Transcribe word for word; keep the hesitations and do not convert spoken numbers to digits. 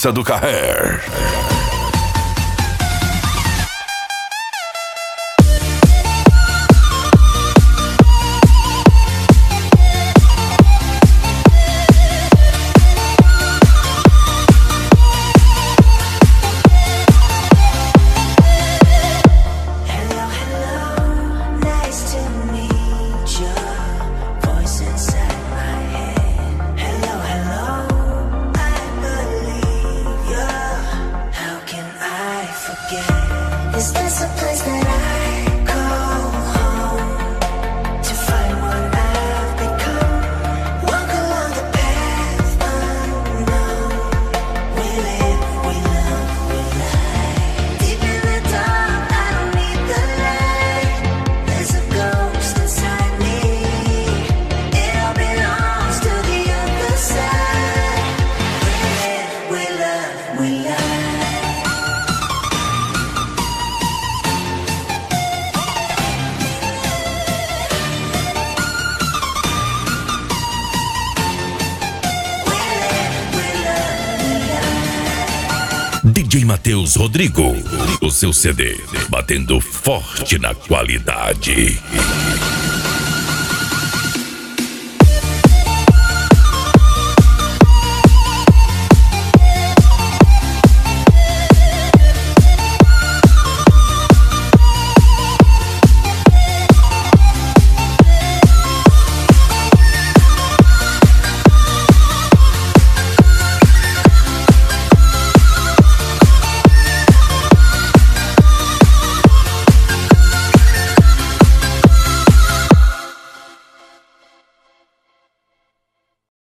motorista do carrer. Is this a place that I call home to find what I've become? Walk along the path unknown. We live, we love, we lie. Deep in the dark, I don't need the light. There's a ghost inside me. It all belongs to the other side. We live, we love, we lie. D J Matheus Rodrigo, o seu C D, batendo forte na qualidade.